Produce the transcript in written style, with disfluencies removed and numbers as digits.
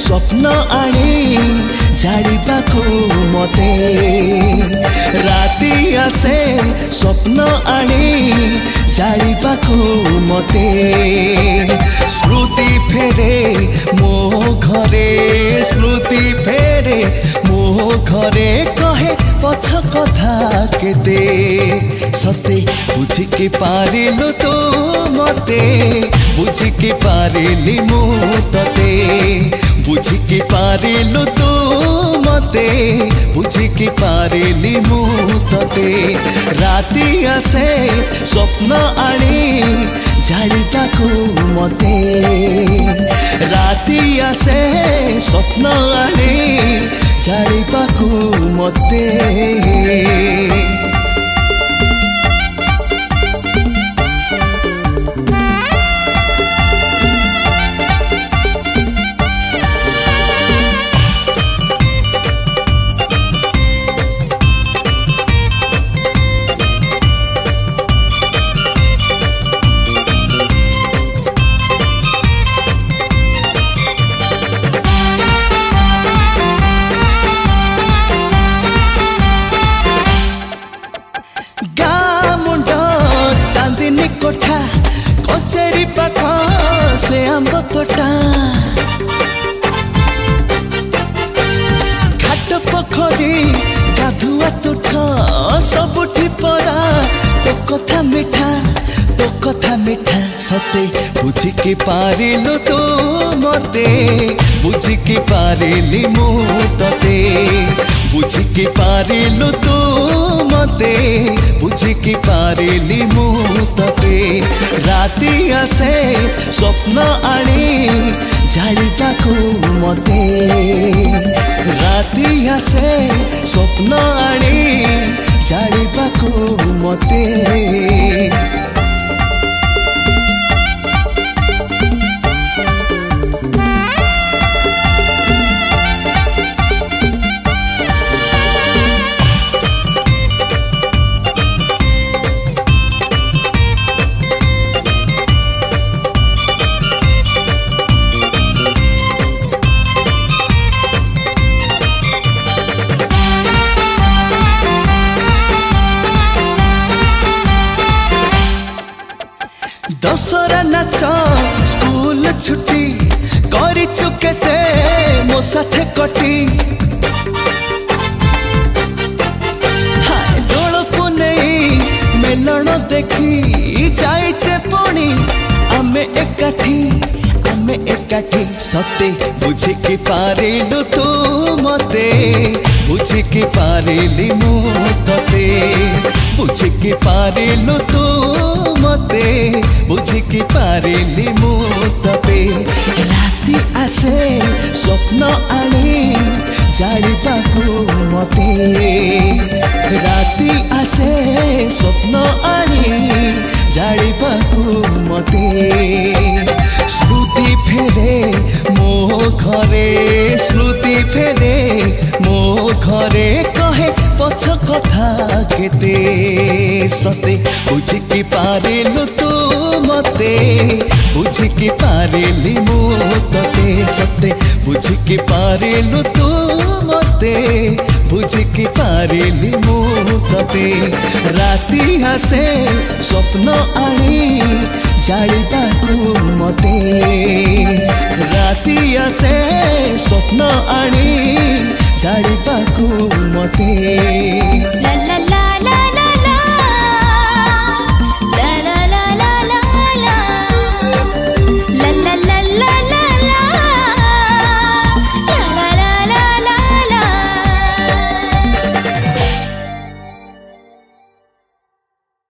स्वप्न आनी जाड़िबाकू मते राति आसे स्वप्न आनी जाड़िबाकू मते स्मृति फेरे मो घरे स्मृति फेरे मो घरे कहे पछ कथा केते सते बुझिकी पारिलु तू मते बुझिकी पारिली मु तते बुझिकी पारिलु तू मते बुझिकी पारिली मु तते राति आसे स्वप्न आनी जाड़िबाकू मते राति आसे स्वप्न आनी जाड़िबाकू मते चांदनी कोठा कचेरी पाख से आंब तोटा घाट पोखरी गाधुआ तुठ सबुठी परा तो कथा मिठा सते बुझिकी पारिलु तू मते बुझिकी पारिली मु तते बुझिकी पारिलु तू मते बुझिकी पारिली मु तते राति आसे स्वप्न आनी जाड़िबाकू मते राति आसे स्वप्न आनी जाड़िबाकू मते दशहरा नाच स्कूल छुट्टी करी चुकेते मो साथे कटी हाय दोल पुनेई मेलन देखी जाइचे पुणी आमे एकाठी सते बुझिकी पारिलु तू मते बुझिकी पारिली मु तते बुझिकी पारिलु तू मते बुझिकी पारिली मु तते राति आसे स्वप्न आनी जाड़िबाकू मते राति आसे स्वप्न आनी जाड़िबाकू मते स्मृति फेरे मो घरे स्मृति फेरे मो घरे कहे पछ कथा केते सते बुझिकी पारिलु तू मते बुझिकी पारिली मु तते सते बुझिकी पारिलु तू मते बुझिकी पारिली मु तते राति आसे स्वप्न आनी जाड़िबाकू मते राति आसे स्वप्न आनी जाड़िबाकू मते।